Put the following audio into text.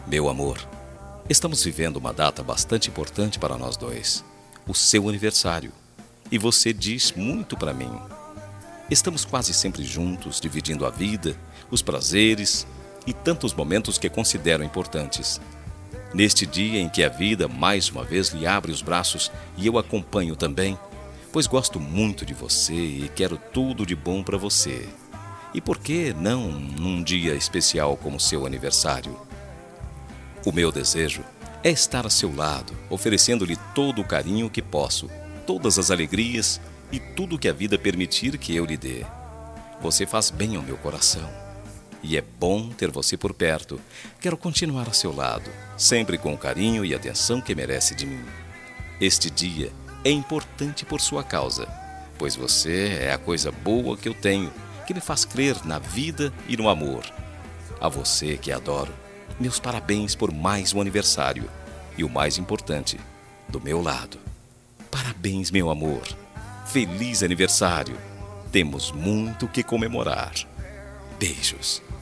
Meu amor, estamos vivendo uma data bastante importante para nós dois, o seu aniversário. E você diz muito para mim. Estamos quase sempre juntos, dividindo a vida, os prazeres e tantos momentos que considero importantes. Neste dia em que a vida mais uma vez lhe abre os braços e eu acompanho também, pois gosto muito de você e quero tudo de bom para você. E por que não num dia especial como seu aniversário? O meu desejo é estar a seu lado, oferecendo-lhe todo o carinho que posso, todas as alegrias e tudo que a vida permitir que eu lhe dê. Você faz bem ao meu coração. E é bom ter você por perto. Quero continuar a seu lado, sempre com o carinho e atenção que merece de mim. Este dia é importante por sua causa, pois você é a coisa boa que eu tenho, que me faz crer na vida e no amor. A você que adoro, meus parabéns por mais um aniversário. E o mais importante, do meu lado. Parabéns, meu amor. Feliz aniversário. Temos muito que comemorar. Beijos.